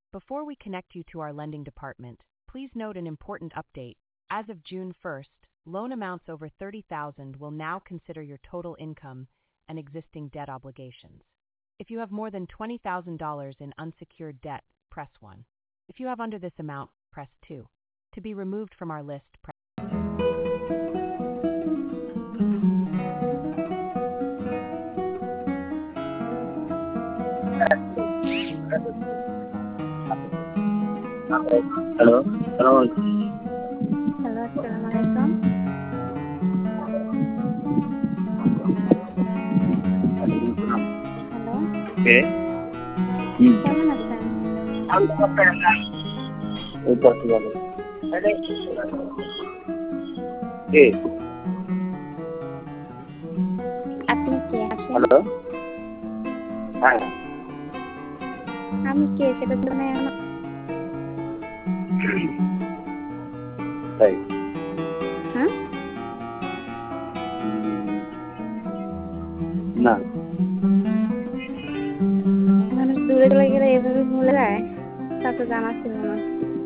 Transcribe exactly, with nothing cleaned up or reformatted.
Before we connect you to our lending department, please note an important update. As of June first, loan amounts over thirty thousand will now consider your total income and existing debt obligations. If you have more than twenty thousand dollars in unsecured debt, press one. If you have under this amount, press two. To be removed from our list, press hello সালাম আলাইকুম। Hello, আসসালামু আলাইকুম। Hello, কে? হুম, কেমন আছেন? এই তো আছি ভালো। কে? আপনি কে আছেন? হ্যালো, হ্যাঁ, আমি কে সেটা জানে আমার। তাই হ্যাঁ, উম, না মানুষ দূরে চলে গেলে এভাবে ভুলে যায়, তা তো জানা ছিল না।